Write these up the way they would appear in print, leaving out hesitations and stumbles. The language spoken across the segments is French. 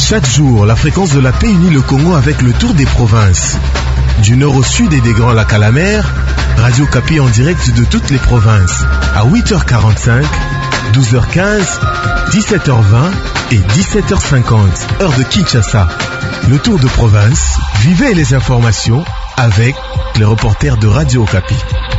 Chaque jour, la fréquence de la paix unit le Congo avec le tour des provinces. Du nord au sud et des Grands Lacs à la mer, Radio Okapi en direct de toutes les provinces. À 8h45, 12h15, 17h20 et 17h50, heure de Kinshasa. Le tour de province, vivez les informations avec les reporters de Radio Okapi.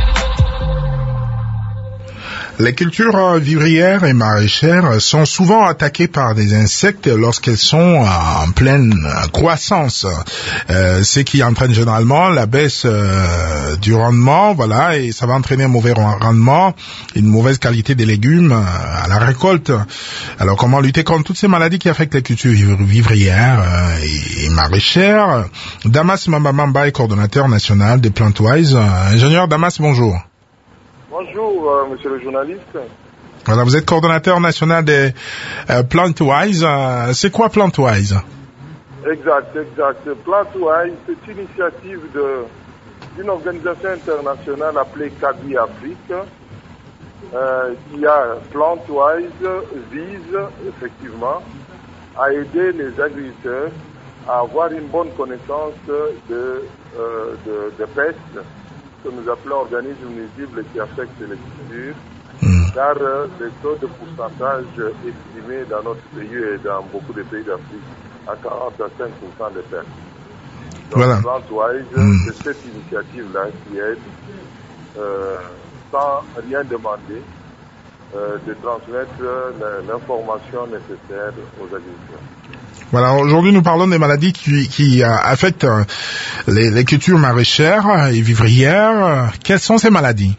Les cultures vivrières et maraîchères sont souvent attaquées par des insectes lorsqu'elles sont en pleine croissance, ce qui entraîne généralement la baisse du rendement, voilà, et ça va entraîner un mauvais rendement, une mauvaise qualité des légumes à la récolte. Alors comment lutter contre toutes ces maladies qui affectent les cultures vivrières et maraîchères? Damas Mambamba est coordonnateur national des Plantwise. Ingénieur Damas, bonjour. Bonjour, monsieur le journaliste. Voilà, vous êtes coordonnateur national des Plantwise. C'est quoi Plantwise? Exact. Plantwise, c'est une initiative d'une organisation internationale appelée CABI Afrique, qui a Plantwise vise effectivement à aider les agriculteurs à avoir une bonne connaissance de pestes que nous appelons organismes nuisibles qui affectent les cultures, car les taux de pourcentage estimés dans notre pays et dans beaucoup de pays d'Afrique à 40 à 5% de pertes. Donc, voilà. Plantwise, c'est cette initiative-là qui aide, sans rien demander, de transmettre l'information nécessaire aux agriculteurs. Voilà, aujourd'hui nous parlons des maladies qui affectent les cultures maraîchères et vivrières. Quelles sont ces maladies?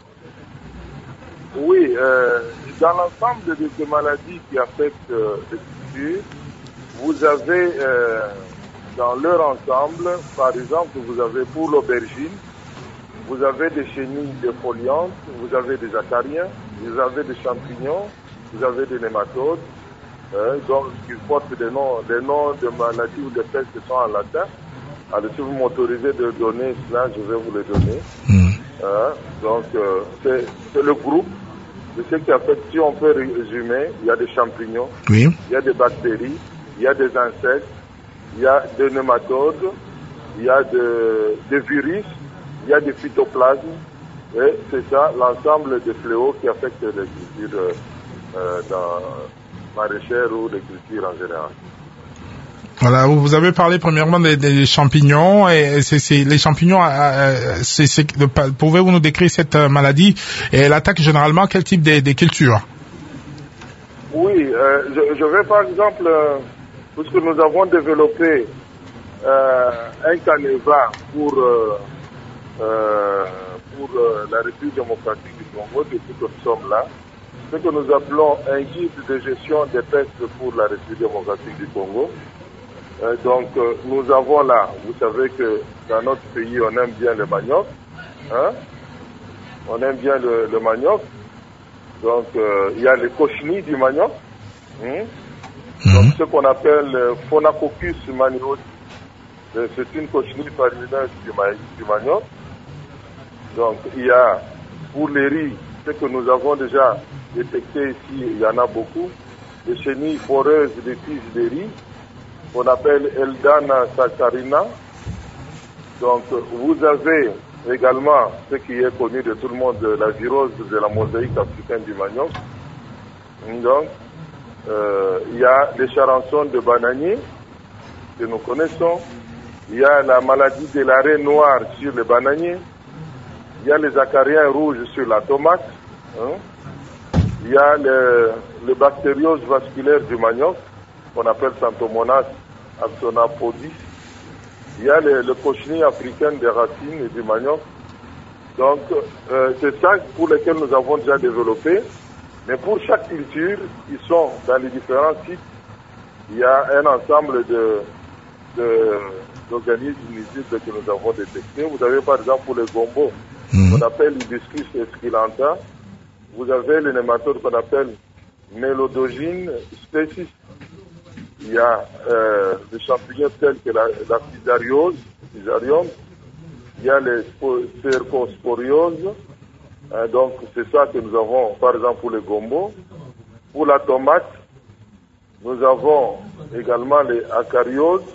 Oui, dans l'ensemble de ces maladies qui affectent les cultures, vous avez dans leur ensemble, par exemple, vous avez pour l'aubergine, vous avez des chenilles défoliantes, vous avez des acariens, vous avez des champignons, vous avez des nématodes. Donc, ils portent des noms de maladies ou de pestes qui sont en latin. Alors, si vous m'autorisez de donner cela, je vais vous les donner. Donc, c'est le groupe de ce qui affecte. Si on peut résumer, il y a des champignons, oui. Il y a des bactéries, il y a des insectes, il y a des nématodes, il y a des virus, il y a des phytoplasmes. Et c'est ça, l'ensemble des fléaux qui affectent les cultures maraîchères ou des cultures en général. Voilà, vous avez parlé premièrement des champignons et les champignons. Pouvez-vous nous décrire cette maladie et elle attaque généralement quel type de cultures? Oui, je vais par exemple, puisque nous avons développé un canevas pour la République démocratique du Congo depuis que nous sommes là. Ce que nous appelons un guide de gestion des pestes pour la République démocratique du Congo. Donc, nous avons là, vous savez que dans notre pays, on aime bien le manioc. On aime bien le manioc. Donc, il y a les cochenilles du manioc. Donc, ce qu'on appelle Phonacoccus manioti. C'est une cochenille farineuse du manioc. Donc, il y a, pour les riz, ce que nous avons déjà détecté ici, il y en a beaucoup, des chenilles foreuses des tiges de riz, qu'on appelle Eldana saccharina. Donc, vous avez également ce qui est connu de tout le monde, la virose de la mosaïque africaine du manioc. Donc, il y a les charançons de bananier que nous connaissons. Il y a la maladie de l'arrêt noir sur les bananiers. Il y a les acariens rouges sur la tomate. Il y a le bactériose vasculaire du manioc, qu'on appelle Xanthomonas axonapodis. Il y a le cochenille africaine des racines du manioc. Donc, c'est ça pour lesquels nous avons déjà développé. Mais pour chaque culture, ils sont dans les différents sites. Il y a un ensemble d'organismes nuisibles que nous avons détectés. Vous avez par exemple pour les gombos, qu'on appelle Hibiscus esculenta. Vous avez les nématodes qu'on appelle Mélodogine species. Il y a des champignons tels que la physariose, physarium. Il y a les cercosporioses. Donc c'est ça que nous avons par exemple pour les gombos. Pour la tomate, Nous avons également les acarioses,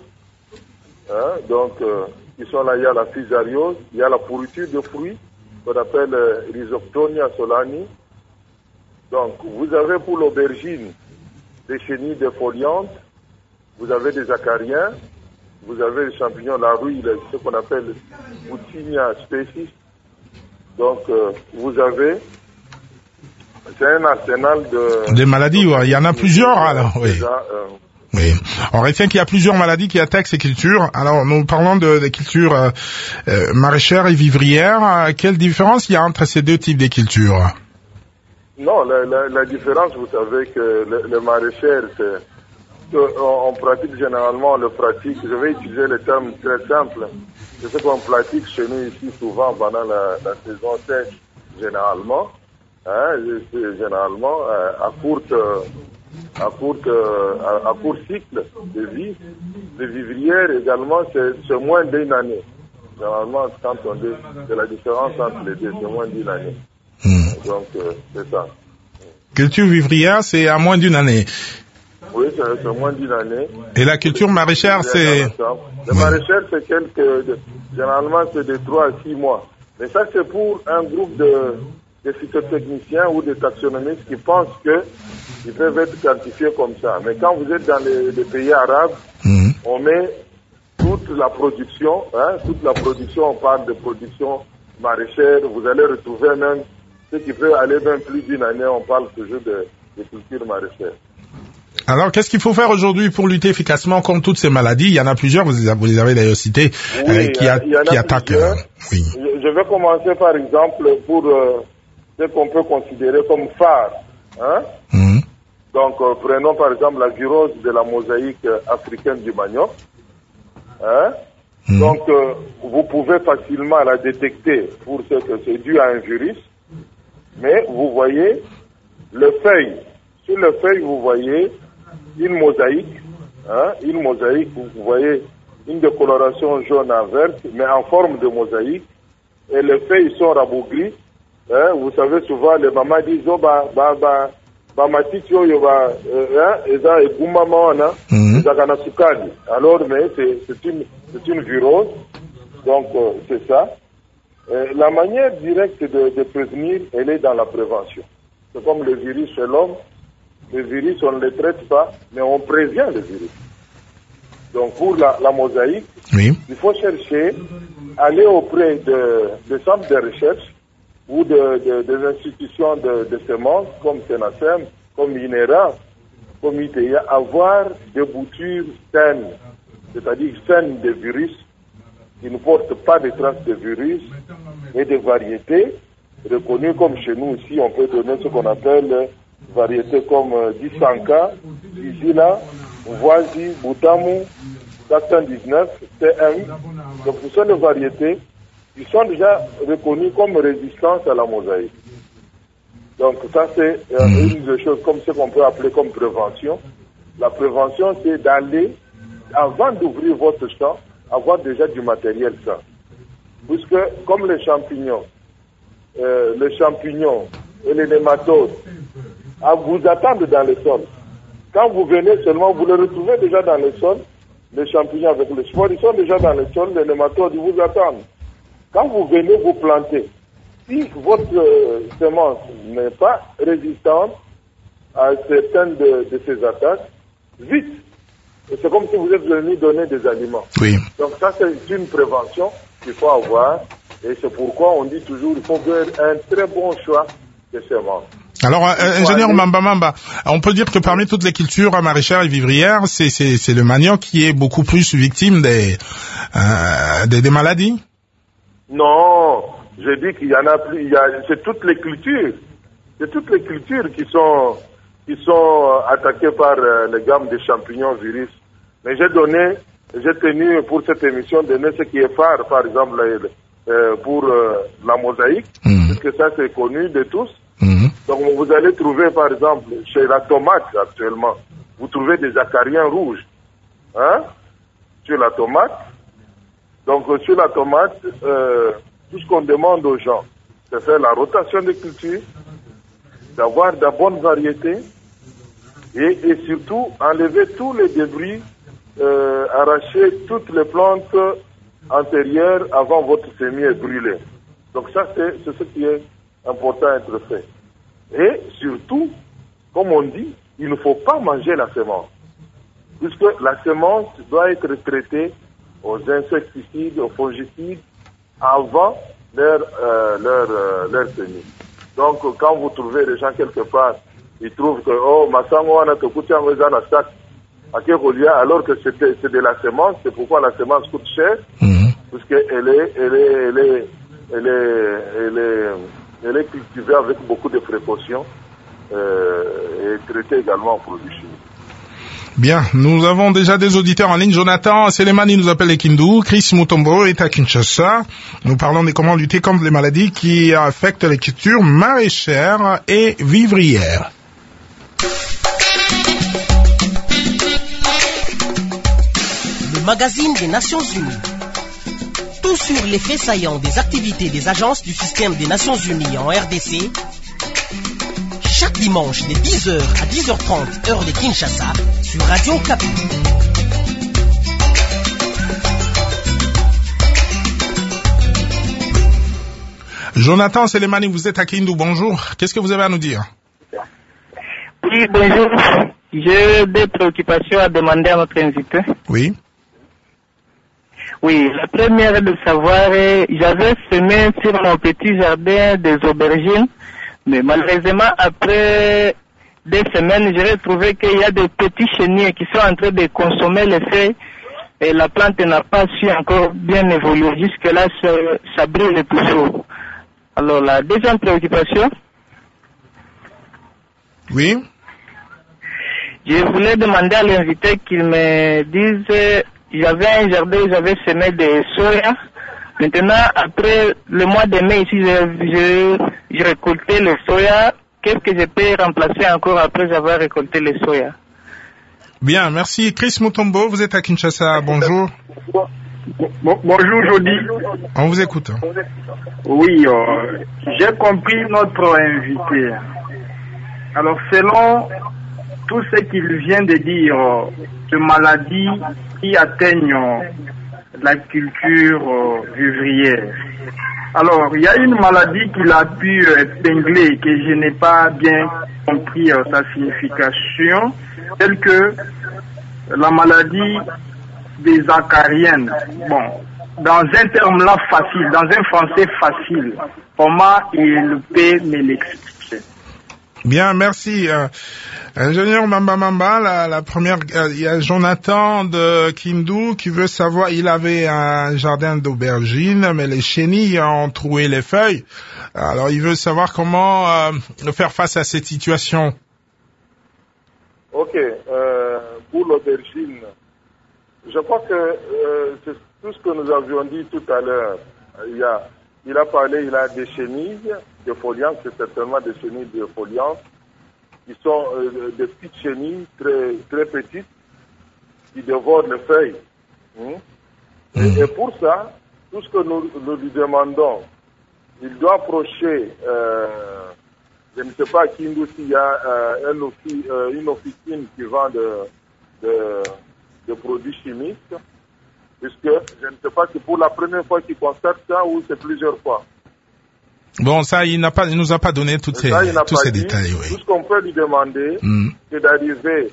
qui sont là. Il y a la physariose, il y a la pourriture de fruits, qu'on appelle Rhizoctonia solani. Donc, vous avez pour l'aubergine des chenilles défoliantes, vous avez des acariens, vous avez les champignons, la rouille, ce qu'on appelle Boutigna species. Donc, vous avez, c'est un arsenal des maladies, ouais. Il y en a plusieurs, alors, oui. Déjà, oui. On retient qu'il y a plusieurs maladies qui attaquent ces cultures. Alors, nous parlons des cultures maraîchères et vivrières. Quelle différence il y a entre ces deux types de cultures? Non, la différence, vous savez que le maraîcher, on pratique généralement, on le pratique, je vais utiliser le terme très simple, c'est ce qu'on pratique chez nous ici souvent pendant la saison sèche, généralement, à court cycle de vie. Les vivrières également, c'est moins d'une année. Généralement, quand on dit c'est la différence entre les deux, c'est moins d'une année. Donc, c'est ça. Culture vivrière, c'est à moins d'une année. Oui, c'est moins d'une année. Et la culture maraîchère, c'est... Le maraîchère, c'est généralement, c'est de 3 à 6 mois. Mais ça, c'est pour un groupe de phytotechniciens ou de taxonomistes qui pensent qu'ils peuvent être quantifiés comme ça. Mais quand vous êtes dans les pays arabes, on met toute la production, on parle de production maraîchère, vous allez retrouver même ce qui peut aller même plus d'une année, on parle toujours de culture maraîchère. Alors, qu'est-ce qu'il faut faire aujourd'hui pour lutter efficacement contre toutes ces maladies? Il y en a plusieurs, vous les avez d'ailleurs citées, qui attaquent. Oui. Je vais commencer par exemple pour ce qu'on peut considérer comme phare. Donc, prenons par exemple la virose de la mosaïque africaine du manioc. Donc, vous pouvez facilement la détecter pour ce que c'est dû à un virus. Mais vous voyez le feuille. Sur le feuille, vous voyez une mosaïque. Vous voyez une décoloration jaune à verte, mais en forme de mosaïque. Et les feuilles sont rabougries. Vous savez, souvent, les mamans disent, alors, mais c'est une virose. Donc, c'est ça. La manière directe de prévenir, elle est dans la prévention. C'est comme le virus chez l'homme. Le virus, on ne le traite pas, mais on prévient le virus. Donc, pour la mosaïque, il faut chercher, aller auprès de centres de recherche ou des institutions de semences, comme Senasem, comme INERA, comme ITEA, avoir des boutures saines, c'est-à-dire saines de virus, qui ne portent pas de traces de virus, et des variétés reconnues comme chez nous ici, on peut donner ce qu'on appelle variétés comme Disanka, Isila, Voisi, Boutamu, 419, TM. Donc ce sont des variétés qui sont déjà reconnues comme résistantes à la mosaïque. Donc ça c'est une des choses comme ce qu'on peut appeler comme prévention. La prévention c'est d'aller, avant d'ouvrir votre champ, avoir déjà du matériel sain. Puisque comme les champignons et les nématodes vous attendent dans le sol. Quand vous venez seulement, vous les retrouvez déjà dans le sol, les champignons avec les spores, ils sont déjà dans le sol, les nématodes, ils vous attendent. Quand vous venez vous planter, si votre semence n'est pas résistante à certaines de ces attaques, vite. Et c'est comme si vous êtes venu donner des aliments. Oui. Donc ça, c'est une prévention qu'il faut avoir. Et c'est pourquoi on dit toujours qu'il faut faire un très bon choix de semences. Alors, ingénieur Mamba, on peut dire que parmi toutes les cultures maraîchères et vivrières, c'est le manioc qui est beaucoup plus victime des maladies? Non, je dis qu'il y en a plus. C'est toutes les cultures. C'est toutes les cultures qui sont attaquées par les gammes de champignons virus. Mais j'ai tenu pour cette émission donner ce qui est phare, par exemple pour la mosaïque, parce que ça c'est connu de tous. Donc vous allez trouver par exemple chez la tomate actuellement, vous trouvez des acariens rouges, sur la tomate. Donc sur la tomate, tout ce qu'on demande aux gens, c'est faire la rotation des cultures, d'avoir de bonnes variétés et surtout enlever tous les débris, arracher toutes les plantes antérieures avant votre semis est brûlé. Donc ça, c'est ce qui est important à être fait. Et surtout, comme on dit, il ne faut pas manger la semence, puisque la semence doit être traitée aux insecticides, aux fongicides, avant leur semis. Donc, quand vous trouvez des gens quelque part, ils trouvent que, oh, masango wana tokuti yango eza na sac, alors que c'est de la semence, c'est pourquoi la semence coûte cher, puisqu'elle est cultivée avec beaucoup de précautions, et traitée également en produits chimiques. Bien, nous avons déjà des auditeurs en ligne. Jonathan Selemani nous appelle les Kindu, Chris Mutombo est à Kinshasa. Nous parlons de comment lutter contre les maladies qui affectent les cultures maraîchères et vivrières. Le magazine des Nations Unies. Tout sur les faits saillants des activités des agences du système des Nations Unies en RDC. Chaque dimanche de 10h à 10h30 heure de Kinshasa sur Radio Kapi. Jonathan Selemani, vous êtes à Kindu, bonjour. Qu'est-ce que vous avez à nous dire? Oui, bonjour. J'ai des préoccupations à demander à notre invité. Oui. Oui, la première est de savoir, j'avais semé sur mon petit jardin des aubergines, mais malheureusement, après des semaines, j'ai retrouvé qu'il y a des petits chenilles qui sont en train de consommer les feuilles et la plante n'a pas su encore bien évoluer. Jusque-là, ça brûle toujours. Alors, la deuxième préoccupation. Oui. Je voulais demander à l'invité qu'il me dise, j'avais un jardin où j'avais semé des soya. Maintenant, après le mois de mai, ici, j'ai récolté le soya. Qu'est-ce que je peux remplacer encore après avoir récolté le soya? Bien, merci. Chris Mutombo, vous êtes à Kinshasa. Bonjour. Bonjour, Jody. On vous écoute. Oui, j'ai compris notre invité. Alors, selon tout ce qu'il vient de dire, de maladies qui atteignent la culture vivrière. Alors, il y a une maladie qu'il a pu épingler, que je n'ai pas bien compris sa signification, telle que la maladie des acariennes. Bon, dans un terme là facile, dans un français facile, comment il peut me l'expliquer? Bien, merci. Ingénieur Mamba, la première, il y a Jonathan de Kindu qui veut savoir, il avait un jardin d'aubergines, mais les chenilles ont troué les feuilles. Alors, il veut savoir comment faire face à cette situation. Ok, pour l'aubergine, je crois que c'est tout ce que nous avions dit tout à l'heure. Il a parlé, il a des chenilles de foliantes, c'est certainement des chenilles de foliantes, qui sont des petites chenilles très, très petites, qui dévorent les feuilles. Et pour ça, tout ce que nous lui demandons, il doit approcher, je ne sais pas à Kindu s'il y a une officine qui vend de produits chimiques, puisque je ne sais pas si pour la première fois qu'il constate ça ou c'est plusieurs fois. Bon, ça, il nous a pas donné tous ces détails. Oui. Tout ce qu'on peut lui demander, c'est d'arriver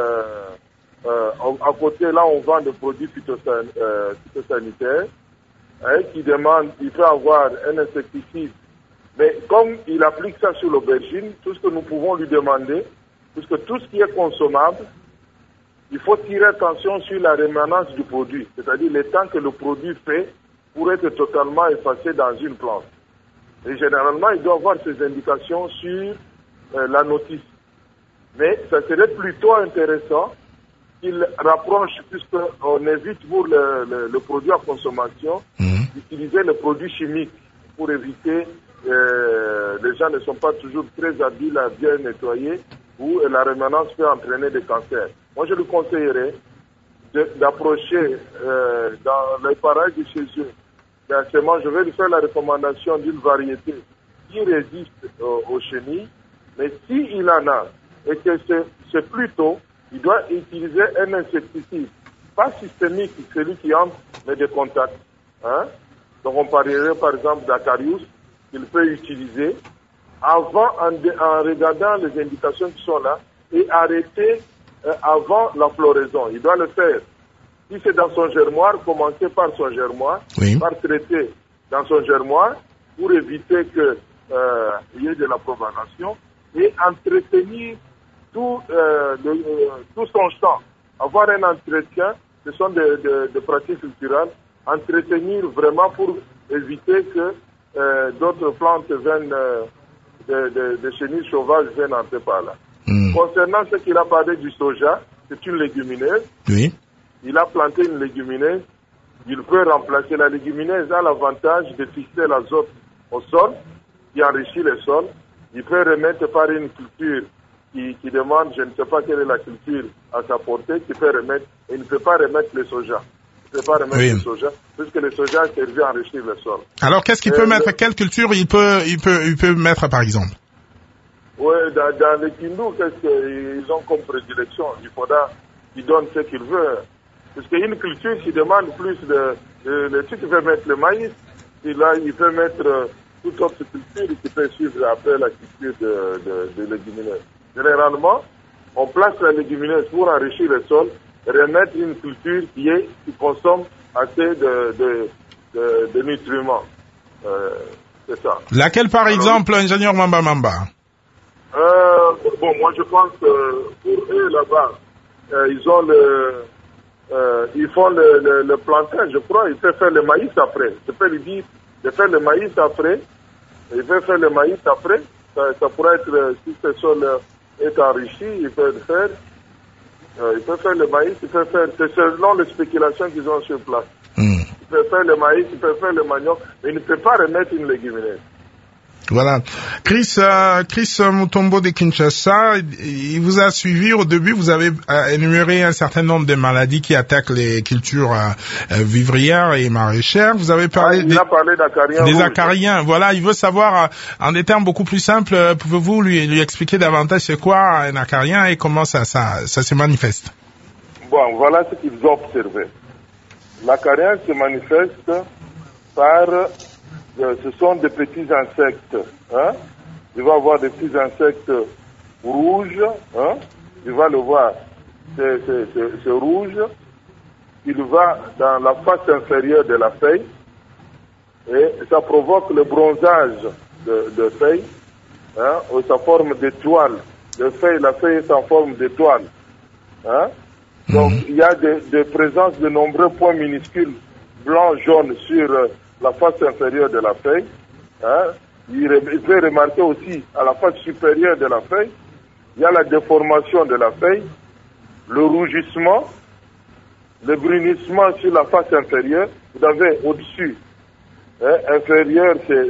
à côté, là on vend des produits phytosanitaires, qui demande, il peut avoir un insecticide. Mais comme il applique ça sur l'aubergine, tout ce que nous pouvons lui demander, puisque tout ce qui est consommable, il faut tirer attention sur la rémanence du produit, c'est-à-dire le temps que le produit fait pour être totalement effacé dans une plante. Et généralement, il doit avoir ces indications sur la notice. Mais ça serait plutôt intéressant qu'il rapproche, puisqu'on évite pour le produit à consommation, d'utiliser le produit chimique pour éviter, les gens ne sont pas toujours très habiles à bien nettoyer, où la rémanence peut entraîner des cancers. Moi, je lui conseillerais d'approcher dans les parages de chez eux. Actuellement, je vais lui faire la recommandation d'une variété qui résiste aux chenilles, mais s'il en a et que c'est plus tôt, il doit utiliser un insecticide, pas systémique, celui qui entre, mais de contact. Hein? Donc on parlerait par exemple d'Acarius, qu'il peut utiliser avant, en regardant les indications qui sont là, et arrêter avant la floraison. Il doit le faire. Si c'est dans son germoire, commencer par son germoire, par traiter dans son germoire, pour éviter qu'il y ait de la propagation, et entretenir tout son champ. Avoir un entretien, ce sont des pratiques culturelles, entretenir vraiment pour éviter que d'autres plantes viennent, des chenilles sauvages viennent entrer par là. Concernant ce qu'il a parlé du soja, c'est une légumineuse. Oui. Il a planté une légumineuse. Il peut remplacer la légumineuse, a l'avantage de fixer l'azote au sol, qui enrichit le sol. Il peut remettre par une culture qui demande, je ne sais pas quelle est la culture à sa portée, qui peut remettre, et il ne peut pas remettre le soja. Il ne peut pas remettre le soja, puisque le soja servait à enrichir le sol. Alors, qu'est-ce qu'il peut mettre? Quelle culture il peut mettre, par exemple? Oui, dans les Kindou, qu'est-ce qu'ils ont comme prédilection? Il faudra qu'ils donnent ce qu'ils veulent. Parce qu'il y a une culture qui demande plus si tu veux mettre le maïs, il peut mettre toute autre culture qui peut suivre après la culture de légumineuse. Généralement, on place la légumineuse pour enrichir le sol, remettre une culture qui consomme assez de nutriments. C'est ça. Laquelle, par exemple, ingénieur Mamba? Bon, moi je pense que pour eux là-bas, ils font le plantain, je crois. Il peut faire le maïs après. Je peux lui dire de faire le maïs après. Il peut faire le maïs après. Ça pourrait être, si ce sol est enrichi, il peut le faire. Il peut faire le maïs, il peut faire, c'est selon les spéculations qu'ils ont sur place. Il peut faire le maïs, il peut faire le manioc, mais il ne peut pas remettre une légumineuse. Voilà. Chris Mutombo de Kinshasa, il vous a suivi au début, vous avez énuméré un certain nombre de maladies qui attaquent les cultures vivrières et maraîchères. Vous avez parlé des acariens. Voilà, il veut savoir, en des termes beaucoup plus simples, pouvez-vous lui expliquer davantage c'est quoi un acarien et comment ça se manifeste? Bon, voilà ce qu'ils ont observé. L'acarien se manifeste par ce sont des petits insectes. Hein? Il va avoir des petits insectes rouges. Hein? Il va le voir. C'est rouge. Il va dans la face inférieure de la feuille. Et ça provoque le bronzage de feuille. Hein? Ça forme d'étoiles. La feuille est en forme d'étoile. Hein? Donc, il y a des présences de nombreux points minuscules, blancs, jaunes, sur la face inférieure de la feuille. Hein. Il peut remarquer aussi à la face supérieure de la feuille, il y a la déformation de la feuille, le rougissement, le brunissement sur la face inférieure. Vous avez au-dessus, inférieur,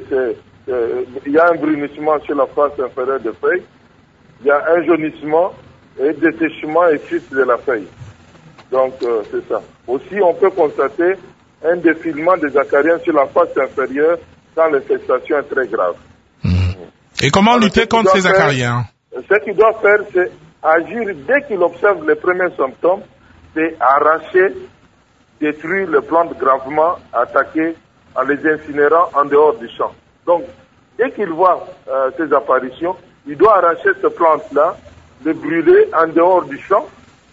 il y a un brunissement sur la face inférieure de feuille, il y a un jaunissement et dessèchement et chute de la feuille. Donc, c'est ça. Aussi, on peut constater un défilement des acariens sur la face inférieure quand l'infestation est très grave. Et comment lutter contre ces acariens? Ce qu'il doit faire, c'est agir dès qu'il observe les premiers symptômes, c'est arracher, détruire les plantes gravement attaquées en les incinérant en dehors du champ. Donc, dès qu'il voit ces apparitions, il doit arracher ces plantes-là, les brûler en dehors du champ,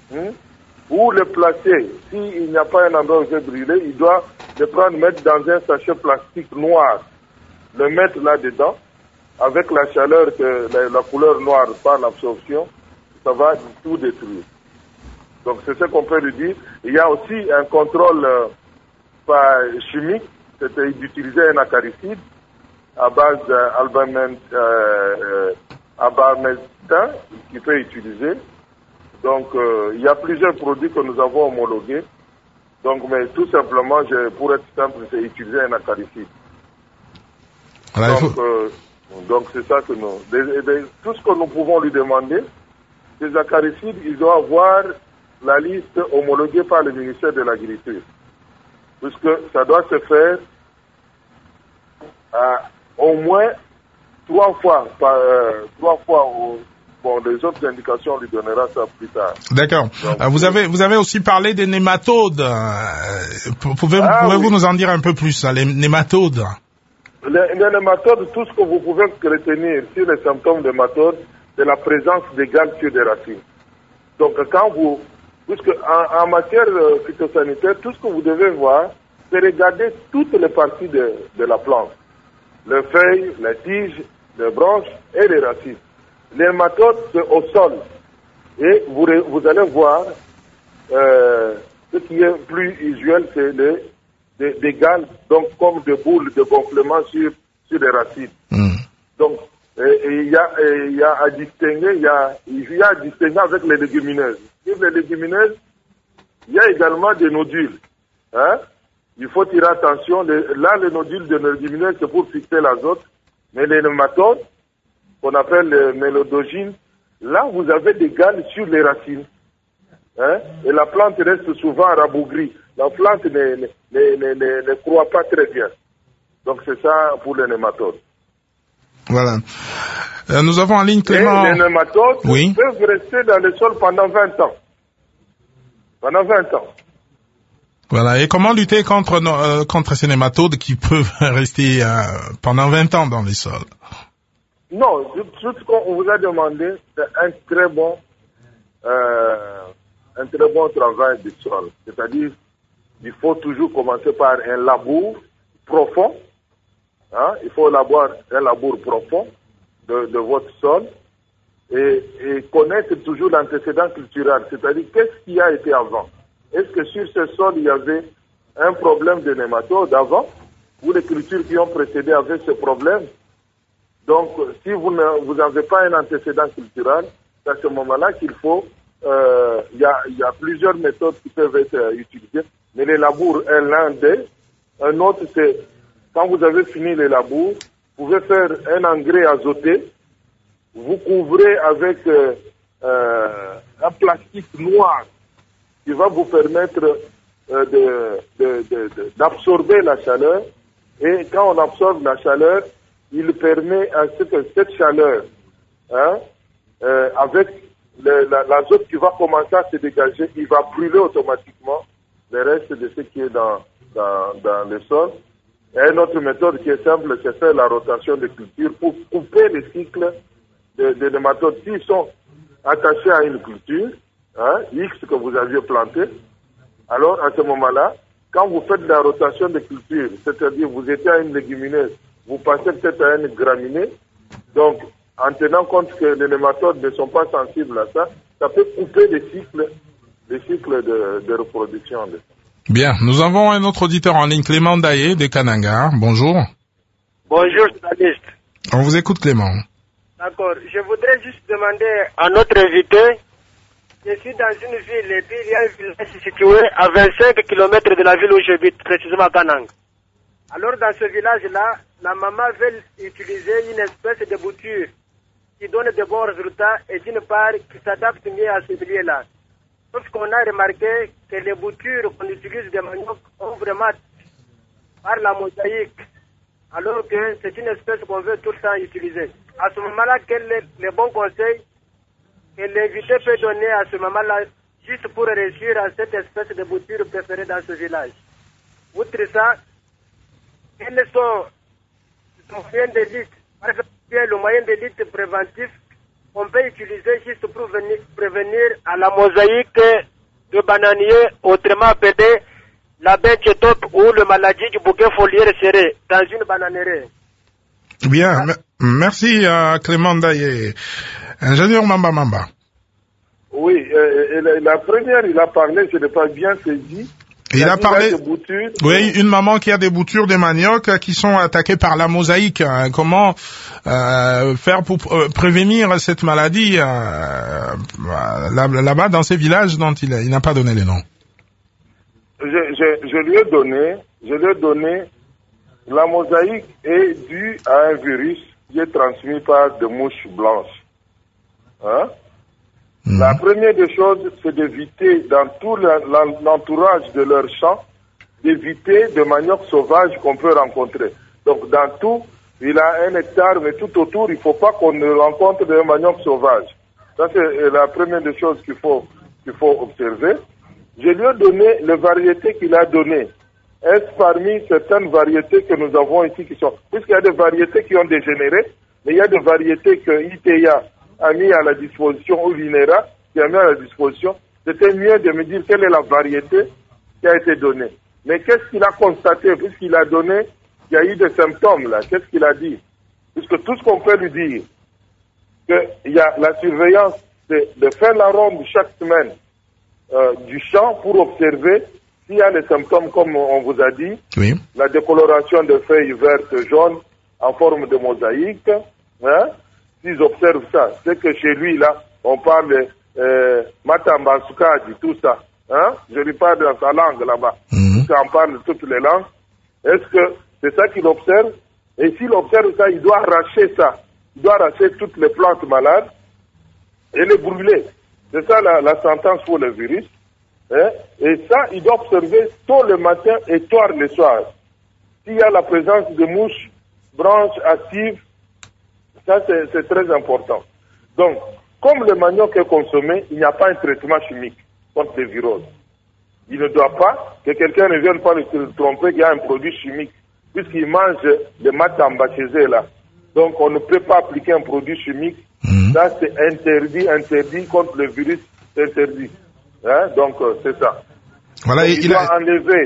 ou les placer. S'il n'y a pas un endroit où c'est brûlé, il doit les prendre, mettre dans un sachet plastique noir, le mettre là-dedans, avec la chaleur, la couleur noire par l'absorption, ça va tout détruire. Donc c'est ce qu'on peut lui dire. Il y a aussi un contrôle chimique, c'était d'utiliser un acaricide à base d'albamestin qui peut utiliser. Donc, il y a plusieurs produits que nous avons homologués. Donc, mais tout simplement, pour être simple, c'est utiliser un acaricide. Alors, donc, c'est ça que nous... tout ce que nous pouvons lui demander, ces acaricides, ils doivent avoir la liste homologuée par le ministère de l'Agriculture. Puisque ça doit se faire au moins 3 fois bon, les autres indications, on lui donnera ça plus tard. D'accord. Vous avez aussi parlé des nématodes. Pouvez-vous nous en dire un peu plus, les nématodes? Les nématodes, tout ce que vous pouvez retenir sur les symptômes de nématodes, c'est la présence des gales sur des racines. Donc, puisque en matière phytosanitaire, tout ce que vous devez voir, c'est regarder toutes les parties de la plante. Les feuilles, les tiges, les branches et les racines. Les nématodes, c'est au sol. Et vous allez voir, ce qui est plus usuel, c'est des gales, donc comme des boules de gonflement sur les racines. Donc, il y a à distinguer, avec les légumineuses. Sur les légumineuses, il y a également des nodules. Hein? Il faut tirer attention. Là, les nodules de légumineuses, c'est pour fixer l'azote. Mais les nématodes, qu'on appelle les mélodogynes, là, vous avez des gales sur les racines. Hein? Et la plante reste souvent rabougrie. La plante ne croît pas très bien. Donc, c'est ça pour les nématodes. Voilà. Nous avons en ligne Clément. Et les nématodes peuvent rester dans le sol pendant 20 ans. Pendant 20 ans. Voilà. Et comment lutter contre ces nématodes qui peuvent rester pendant 20 ans dans les sols? Non, tout ce qu'on vous a demandé, c'est un très bon travail du sol. C'est-à-dire, il faut toujours commencer par un labour profond. Hein? Il faut un labour profond de votre sol et connaître toujours l'antécédent culturel. C'est-à-dire, qu'est-ce qui a été avant? Est-ce que sur ce sol, il y avait un problème de nématodes avant? Ou les cultures qui ont précédé avaient ce problème? Donc, si vous n'avez pas un antécédent culturel, c'est à ce moment-là qu'il faut... Il y a plusieurs méthodes qui peuvent être utilisées, mais les labours est l'un des. Un autre, c'est quand vous avez fini les labours, vous pouvez faire un engrais azoté, vous couvrez avec un plastique noir qui va vous permettre d'absorber la chaleur, et quand on absorbe la chaleur, il permet à ce que cette chaleur, avec l'azote qui va commencer à se dégager, il va brûler automatiquement le reste de ce qui est dans le sol. Et une autre méthode qui est simple, c'est faire la rotation des cultures pour couper les cycles de nématodes. S'ils sont attachés à une culture, X que vous aviez planté, alors à ce moment-là, quand vous faites la rotation des cultures, c'est-à-dire vous étiez à une légumineuse, vous passez peut-être à une graminée, donc en tenant compte que les nématodes ne sont pas sensibles à ça, ça peut couper les cycles de reproduction. Bien, nous avons un autre auditeur en ligne, Clément Daillé, de Kananga. Bonjour. Bonjour, journaliste. On vous écoute, Clément. D'accord. Je voudrais juste demander à notre invité, je suis dans une ville, et puis il y a un village situé à 25 km de la ville où j'habite, précisément à Kananga. Alors, dans ce village-là, la maman veut utiliser une espèce de bouture qui donne de bons résultats et d'une part qui s'adapte mieux à ce milieu-là. Sauf qu'on a remarqué que les boutures qu'on utilise de manioc ont vraiment par la mosaïque, alors que c'est une espèce qu'on veut tout le temps utiliser. À ce moment-là, quel est le bon conseil que l'invité peut donner à ce moment-là, juste pour réussir à cette espèce de bouture préférée dans ce village? Outre ça, quels sont les moyens de lutte? Par exemple, le moyen de lutte préventif qu'on peut utiliser juste pour prévenir à la mosaïque de bananier, autrement appelé la benchetope ou le maladie du bouquet foliaire serré dans une bananerie. Bien, merci Clément Daillé. Ingénieur Mamba. Oui, la première, il a parlé, je n'ai pas bien saisi. Il a parlé, oui, une maman qui a des boutures de manioc qui sont attaquées par la mosaïque. Comment faire pour prévenir cette maladie là-bas dans ces villages dont il n'a pas donné les noms? Je lui ai donné, la mosaïque est due à un virus qui est transmis par des mouches blanches. Hein? La première des choses, c'est d'éviter dans tout l'entourage de leur champ, d'éviter de manioc sauvage qu'on peut rencontrer. Donc dans tout, il a 1 hectare, mais tout autour, il ne faut pas qu'on rencontre des manioc sauvages. Ça, c'est la première des choses qu'il faut observer. Je lui ai donné les variétés qu'il a données. Est-ce parmi certaines variétés que nous avons ici qui sont... Puisqu'il y a des variétés qui ont dégénéré, mais il y a des variétés que ITA a mis à la disposition, ou l'INERA qui a mis à la disposition. C'était mieux de me dire quelle est la variété qui a été donnée. Mais qu'est-ce qu'il a constaté, puisqu'il a donné, il y a eu des symptômes là, qu'est-ce qu'il a dit? Puisque tout ce qu'on peut lui dire, qu'il y a la surveillance, c'est de faire la ronde chaque semaine du champ pour observer s'il y a les symptômes comme on vous a dit, oui. La décoloration de feuilles vertes, jaunes, en forme de mosaïque, hein? S'ils observent ça, c'est que chez lui là, on parle Matamba, Sukadi, tout ça, hein? Je lui parle dans sa langue là-bas, on parle toutes les langues. Est-ce que c'est ça qu'il observe? Et s'il observe ça, il doit arracher ça. Il doit arracher toutes les plantes malades et les brûler. C'est ça la sentence pour le virus. Hein? Et ça, il doit observer tôt le matin et tard le soir. S'il y a la présence de mouches, branches actives, ça c'est très important. Donc, comme le manioc est consommé, il n'y a pas un traitement chimique contre les virus. Il ne doit pas que quelqu'un ne vienne pas le tromper qu'il y a un produit chimique, puisqu'il mange des matamba chez eux là. Donc on ne peut pas appliquer un produit chimique. Ça c'est interdit contre le virus, c'est interdit. Hein? Donc c'est ça. Voilà, donc, il doit enlever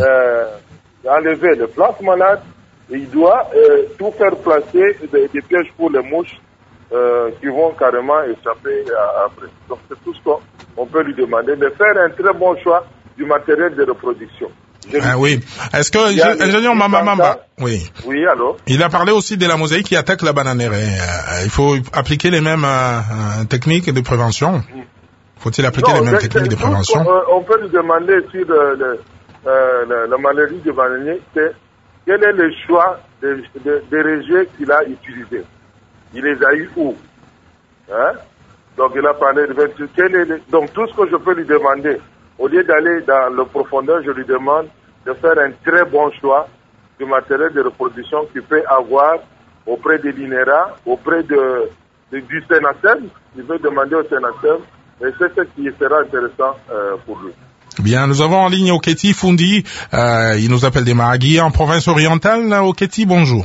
les plantes malades et il doit tout faire placer des pièges pour les mouches qui vont carrément échapper après. Donc c'est tout ce qu'on peut lui demander, de faire un très bon choix du matériel de reproduction. Oui. Est-ce que ingénieur Mamba, oui. Oui, alors. Il a parlé aussi de la mosaïque qui attaque la bananeraie. Il faut appliquer les mêmes techniques de prévention. Faut-il appliquer les mêmes techniques de prévention? On peut lui demander sur la maladie du bananier, c'est quel est le choix des rejets qu'il a utilisés. Il les a eu où? Hein? Donc il a parlé de donc tout ce que je peux lui demander, au lieu d'aller dans le profondeur, je lui demande de faire un très bon choix du matériel de reproduction qu'il peut avoir auprès de l'INERA, auprès du Sénasem. Il veut demander au Sénasem, et c'est ce qui sera intéressant pour lui. Bien, nous avons en ligne Oketi Fundi, il nous appelle des Mahagui en province orientale. Oketi, bonjour.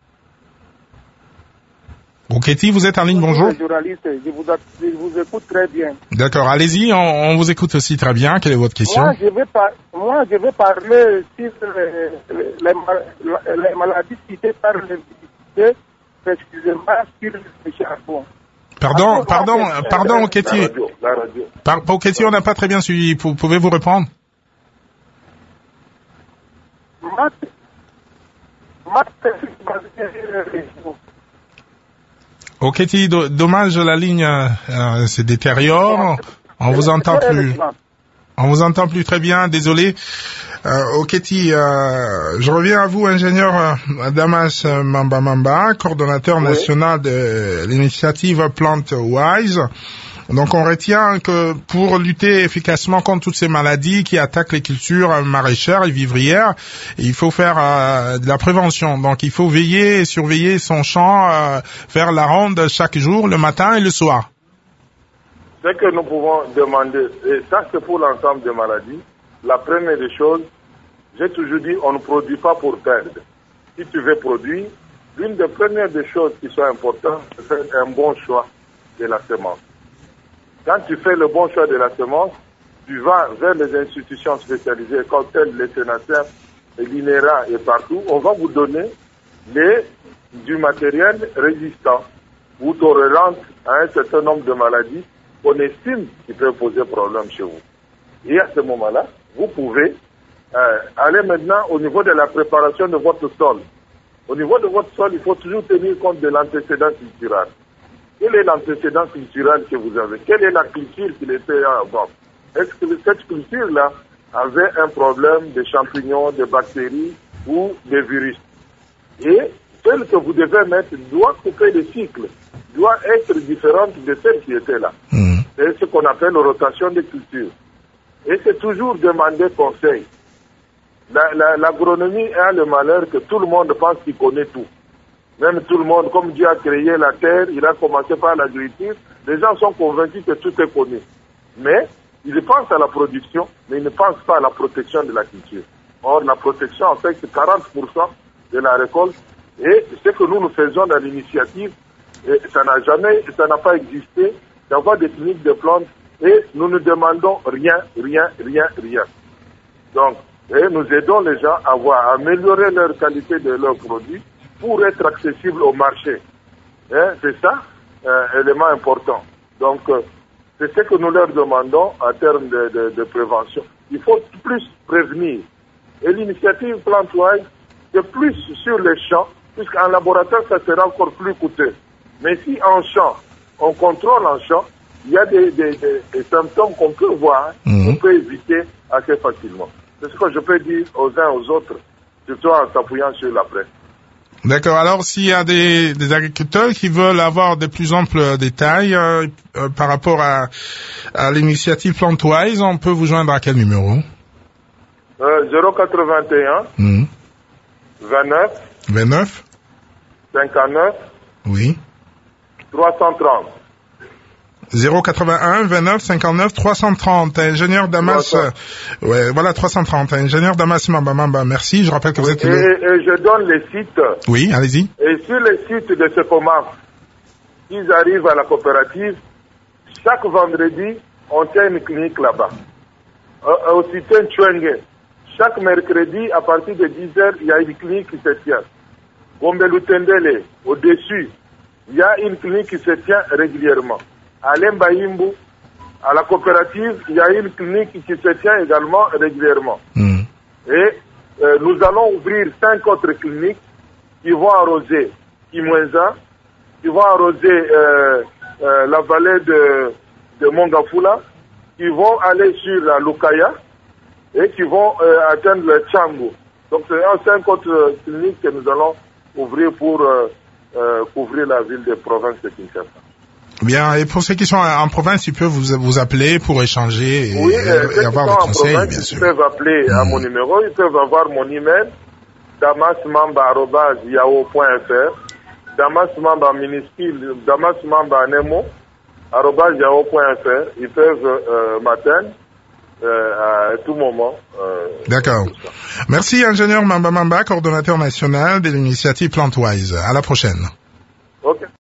Oketi, vous êtes en ligne, bonjour. Journaliste, je vous écoute très bien. D'accord, allez-y, on vous écoute aussi très bien. Quelle est votre question? Moi, je vais parler sur les maladies citées par le ministère, précisément sur le charbon. Pardon, Oketi. Oketi, on n'a pas très bien suivi. Pouvez-vous répondre? Oketi, dommage, la ligne se détériore. On vous entend plus très bien, désolé. Oketi, je reviens à vous, ingénieur Damas Mamba, coordonnateur national de l'initiative Plantwise. Donc on retient que pour lutter efficacement contre toutes ces maladies qui attaquent les cultures maraîchères et vivrières, il faut faire de la prévention. Donc il faut veiller et surveiller son champ, faire la ronde chaque jour, le matin et le soir. Ce que nous pouvons demander, et ça c'est pour l'ensemble des maladies, la première des choses, j'ai toujours dit, on ne produit pas pour perdre. Si tu veux produire, l'une des premières des choses qui sont importantes, c'est faire un bon choix de la semence. Quand tu fais le bon choix de la semence, tu vas vers les institutions spécialisées comme telles les sénateurs, l'INERA et partout, on va vous donner du matériel résistant ou tolérant à un certain nombre de maladies qu'on estime qui peuvent poser problème chez vous. Et à ce moment-là, vous pouvez aller maintenant au niveau de la préparation de votre sol. Au niveau de votre sol, il faut toujours tenir compte de l'antécédent culturel. Quel est l'antécédent culturel que vous avez? Quelle est la culture qu'il était avant? Est-ce que cette culture-là avait un problème de champignons, de bactéries ou de virus? Et celle que vous devez mettre doit couper le cycle, doit être différente de celle qui était là. C'est ce qu'on appelle la rotation des cultures. Et c'est toujours demander conseil. L'agronomie a le malheur que tout le monde pense qu'il connaît tout. Même tout le monde, comme Dieu a créé la terre, il a commencé par l'agriculture, Les gens sont convaincus que tout est connu. Mais ils pensent à la production, mais ils ne pensent pas à la protection de la culture. Or, la protection, en fait, c'est 40% de la récolte. Et ce que nous faisons dans l'initiative, ça n'a pas existé d'avoir des cliniques de plantes et nous ne demandons rien. Donc, nous aidons les gens à améliorer leur qualité de leurs produits pour être accessibles au marché. C'est ça, élément important. Donc, c'est ce que nous leur demandons en termes de prévention. Il faut plus prévenir. Et l'initiative Plantwise, c'est plus sur les champs, puisqu'en laboratoire, ça sera encore plus coûteux. Mais si en champ, on contrôle en champ, il y a des symptômes qu'on peut voir, qu'on peut éviter assez facilement. C'est ce que je peux dire aux uns aux autres, surtout en s'appuyant sur la presse. D'accord. Alors, s'il y a des agriculteurs qui veulent avoir de plus amples détails par rapport à l'initiative Plantwise, on peut vous joindre à quel numéro? 081 29 59 oui 330. 081 29 59 330. Ingénieur Damas, voilà 330. Ingénieur Damas Mamba, merci. Je rappelle que vous êtes... Et je donne les sites. Oui, allez-y. Et sur les sites de ce commerce, ils arrivent à la coopérative. Chaque vendredi, on tient une clinique là-bas. Au site Chouengue. Chaque mercredi, à partir de 10h, il y a une clinique qui se tient. Gombelutendele, au-dessus, il y a une clinique qui se tient régulièrement. À Lembaïmbou, à la coopérative, il y a une clinique qui se tient également régulièrement. Et nous allons ouvrir 5 autres cliniques qui vont arroser Kimwenza, qui vont arroser la vallée de Mongafula, qui vont aller sur la Lukaya et qui vont atteindre le Tchango. Donc c'est 5 autres cliniques que nous allons ouvrir pour couvrir la ville de province de Kinshasa. Bien, et pour ceux qui sont en province, ils peuvent vous appeler pour échanger et avoir des conseils, bien sûr. Ils peuvent appeler à mon numéro, ils peuvent avoir mon email, damasmamba@yahoo.fr, damasmamba minuscule, damasmamba@yahoo.fr. Ils peuvent m'atteindre à tout moment. D'accord. Merci, ingénieur Mamba, coordonnateur national de l'initiative Plantwise. À la prochaine. Ok.